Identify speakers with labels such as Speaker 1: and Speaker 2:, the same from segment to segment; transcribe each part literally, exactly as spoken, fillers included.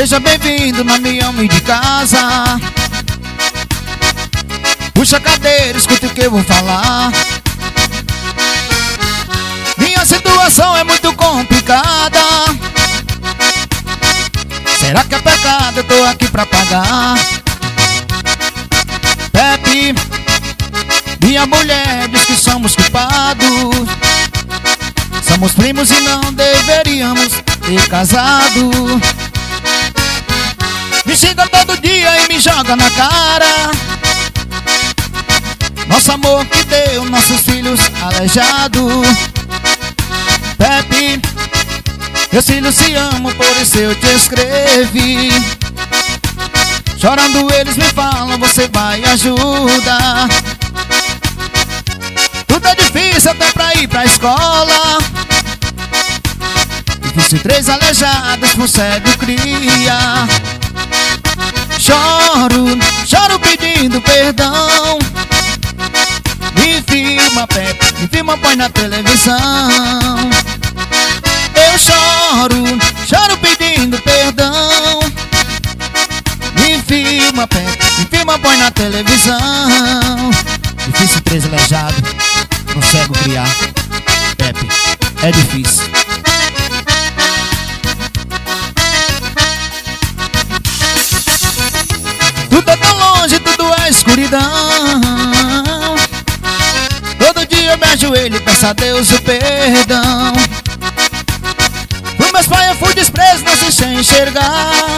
Speaker 1: Seja bem-vindo, não me ame de casa. Puxa a cadeira, escute o que eu vou falar. Minha situação é muito complicada. Será que é pecado? Eu tô aqui pra pagar. Pepe, minha mulher diz que somos culpados. Somos primos e não deveríamos ter casado. Me xinga todo dia e me joga na cara. Nosso amor que deu nossos filhos aleijados. Pepe, meus filhos se amam, por isso eu te escrevi. Chorando eles me falam, você vai e ajuda. Tudo é difícil até pra ir pra escola. Difícil três aleijados com cego cria. Choro, choro pedindo perdão. Me filma, Pepe, me filma, põe na televisão. Eu choro, choro pedindo perdão. Me filma, Pepe, me filma, põe na televisão. Difícil três aleijado, não cego criar. Pepe, é difícil. Tudo é tão longe, tudo é escuridão. Todo dia eu me ajoelho e peço a Deus o perdão. Por meus pais eu fui desprezo, não se sem enxergar.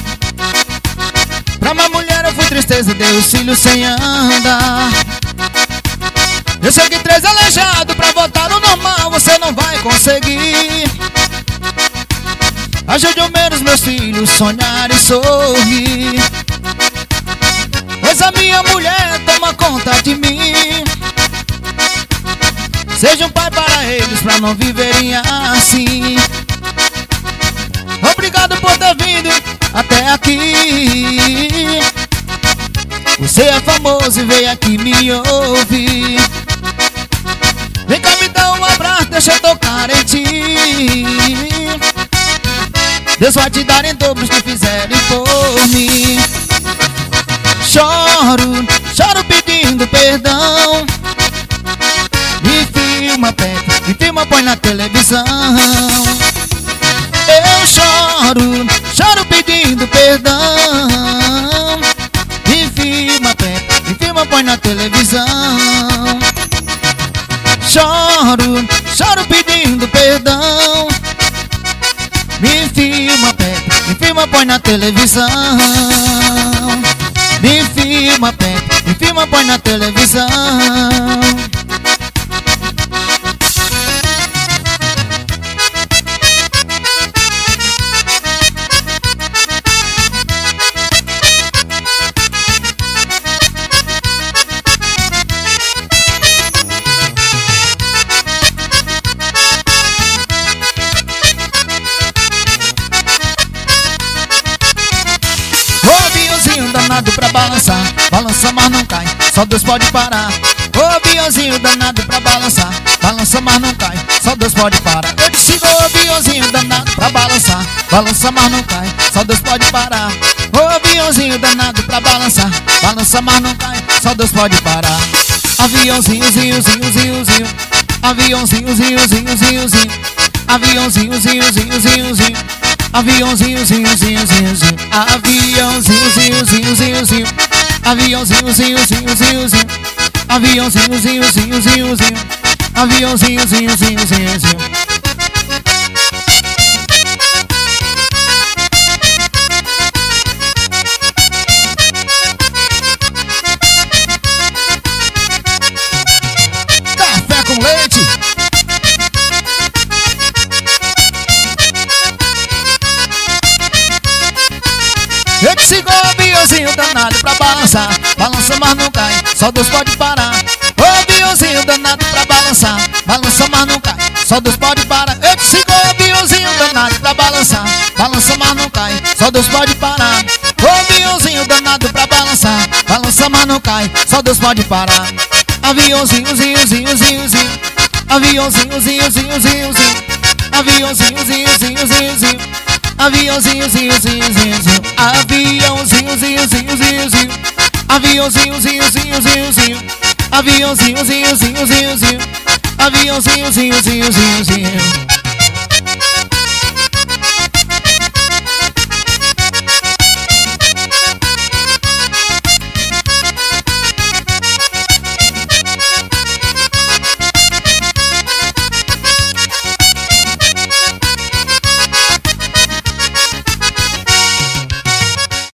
Speaker 1: Pra minha mulher eu fui tristeza, dei os filhos sem andar. Eu sei que três aleijado, pra voltar no normal você não vai conseguir. Ajude ao menos meus filhos sonhar e sorrir. Pois a minha mulher toma conta de mim. Seja um pai para eles, pra não viverem assim. Obrigado por ter vindo até aqui. Você é famoso e veio aqui me ouvir. Vem cá me dar um abraço, deixa eu tocar em ti. Deus vai te dar em dobro os que fizerem por mim. Choro, choro pedindo perdão. Me filma, Pepe, me filma, põe na televisão. Eu choro, choro pedindo perdão. Me filma, Pepe, me filma, põe na televisão. Choro, choro pedindo perdão. Me filma, Pepe, me filma, põe na televisão. Me filma, Pepe, me filma, põe na televisão. Danado pra balançar, balança mas não cai, só Deus pode parar. Ô Bionzinho danado pra balançar, balança mas não cai, só Deus pode parar. Eu disse ô Bionzinho danado pra balançar, balança mas não cai, só Deus pode parar. Ô Bionzinho danado pra balançar, balança mas não cai, só Deus pode parar. Aviãozinho, zinho, zinho, zinho, zinho. Aviãozinho, zinho, zinho, zinho, zinho. Aviãozinho, zinho, zinho, zinho, zinho. Aviãozinho, zinho, zinho, zinho, zinho. Aviãozinho, zinho, zinho, zinho, zinho. Aviãozinho, zinho, zinho, zinho, zinho. Aviãozinho, zinho, zinho, zinho, zinho. Aviãozinho, zinho, zinho, zinho, zinho. Café com leite. Eu te sigo, ô Bionzinho danado pra balançar, balança mas não cai, só Deus pode parar. Ô Bionzinho danado pra balançar, balança mas não cai, só Deus pode parar. Eu te sigo, ô Bionzinho danado pra balançar, balança mas não cai, só Deus pode parar. Ô Bionzinho danado pra balançar, balança mas não cai, só Deus pode parar. Aviãozinho, zinho, zinho, zinho, zinho. Aviãozinho, zinho, zinho, zinho, zinho. Aviãozinho, zinho, zinho, zinho, zinho. Aviãozinho, zinho, zinho, zinho, zinho. Aviãozinho, zinho, zinho, zinho, zinho. Aviãozinho, zinho, zinho, zinho, zinho. Aviãozinho, zinho, zinho, zinho, zinho. Aviãozinho, zinho, zinho, zinho, zinho.